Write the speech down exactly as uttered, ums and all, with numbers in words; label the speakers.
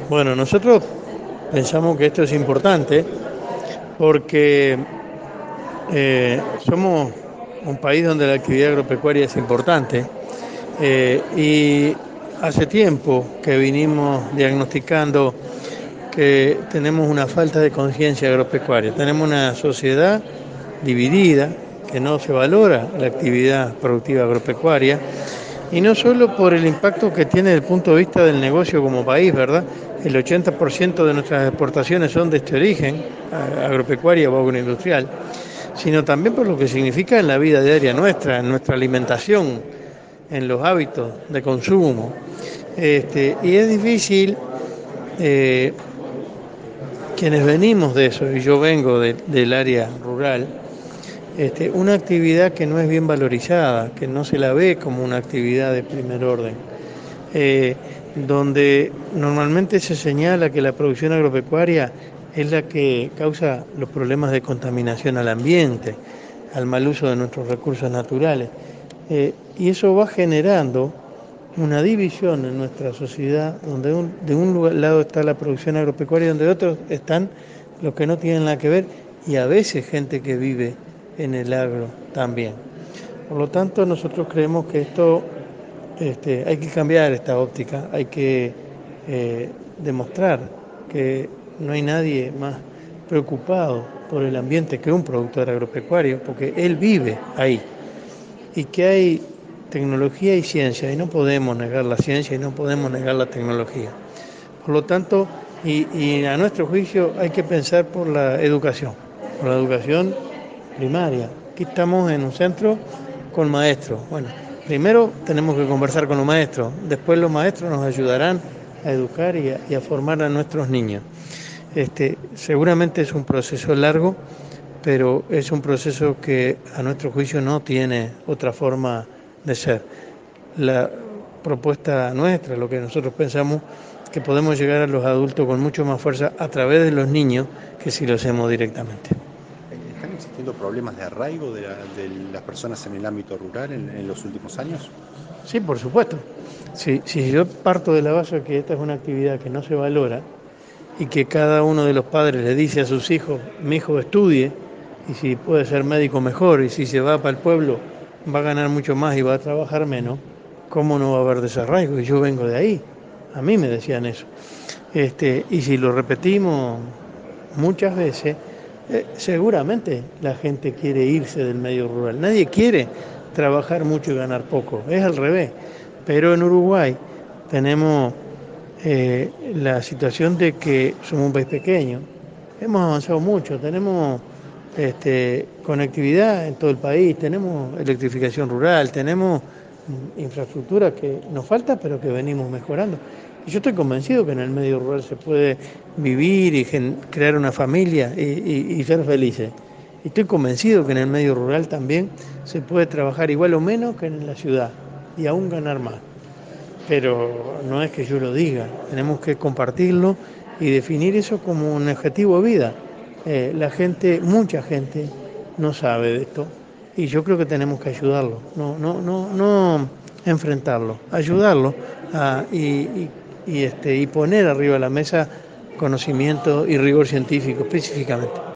Speaker 1: Bueno, nosotros pensamos que esto es importante porque eh, somos un país donde la actividad agropecuaria es importante eh, y hace tiempo que vinimos diagnosticando que tenemos una falta de conciencia agropecuaria. Tenemos una sociedad dividida, que no se valora la actividad productiva agropecuaria, y no solo por el impacto que tiene desde el punto de vista del negocio como país, ¿verdad? El ochenta por ciento de nuestras exportaciones son de este origen, agropecuaria o agroindustrial, sino también por lo que significa en la vida diaria nuestra, en nuestra alimentación, en los hábitos de consumo. Este, y es difícil, eh, quienes venimos de eso, y yo vengo de, del área rural, este, una actividad que no es bien valorizada, que no se la ve como una actividad de primer orden, eh, donde normalmente se señala que la producción agropecuaria es la que causa los problemas de contaminación al ambiente, al mal uso de nuestros recursos naturales. Eh, y eso va generando una división en nuestra sociedad, donde un, de un lado está la producción agropecuaria y donde de otros están los que no tienen nada que ver y a veces gente que vive en el agro también. Por lo tanto, nosotros creemos que esto este, hay que cambiar esta óptica, hay que eh, demostrar que no hay nadie más preocupado por el ambiente que un productor agropecuario, porque él vive ahí, y que hay tecnología y ciencia, y no podemos negar la ciencia y no podemos negar la tecnología. Por lo tanto, y, y a nuestro juicio hay que pensar por la educación, por la educación primaria. Aquí estamos en un centro con maestros. Bueno, primero tenemos que conversar con los maestros, después los maestros nos ayudarán a educar y a, y a formar a nuestros niños. Este, seguramente es un proceso largo, pero es un proceso que a nuestro juicio no tiene otra forma de ser. La propuesta nuestra, lo que nosotros pensamos, que podemos llegar a los adultos con mucho más fuerza a través de los niños que si lo hacemos directamente.
Speaker 2: ¿Están existiendo problemas de arraigo de, la, de las personas en el ámbito rural en, en los últimos años?
Speaker 1: Sí, por supuesto. Si, si yo parto de la base que esta es una actividad que no se valora y que cada uno de los padres le dice a sus hijos, mi hijo estudie, y si puede ser médico mejor, y si se va para el pueblo va a ganar mucho más y va a trabajar menos, ¿cómo no va a haber desarraigo? Y yo vengo de ahí, a mí me decían eso. Este, y si lo repetimos muchas veces, eh, seguramente la gente quiere irse del medio rural. Nadie quiere trabajar mucho y ganar poco, es al revés. Pero en Uruguay tenemos eh, la situación de que somos un país pequeño, hemos avanzado mucho, tenemos este, conectividad en todo el país, tenemos electrificación rural, tenemos infraestructura que nos falta, pero que venimos mejorando. Y yo estoy convencido que en el medio rural se puede vivir y crear una familia y, y, y ser felices. Y estoy convencido que en el medio rural también se puede trabajar igual o menos que en la ciudad y aún ganar más. Pero no es que yo lo diga, tenemos que compartirlo y definir eso como un objetivo de vida. Eh, la gente, mucha gente no sabe de esto y yo creo que tenemos que ayudarlo, no, no, no, no enfrentarlo, ayudarlo a, y, y, y, este, y poner arriba de la mesa conocimiento y rigor científico específicamente.